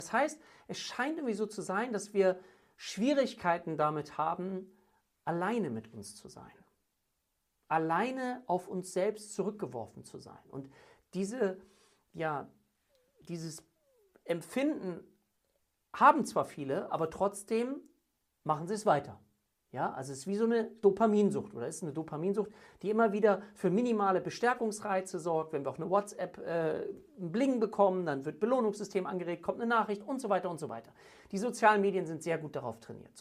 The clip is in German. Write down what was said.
Das heißt, es scheint irgendwie so zu sein, dass wir Schwierigkeiten damit haben, alleine mit uns zu sein. Alleine auf uns selbst zurückgeworfen zu sein. Und dieses Empfinden haben zwar viele, aber trotzdem machen sie es weiter. Ja, also es ist wie so eine Dopaminsucht oder ist eine Dopaminsucht, die immer wieder für minimale Bestärkungsreize sorgt. Wenn wir auf eine WhatsApp einen Bling bekommen, dann wird Belohnungssystem angeregt, kommt eine Nachricht und so weiter und so weiter. Die sozialen Medien sind sehr gut darauf trainiert.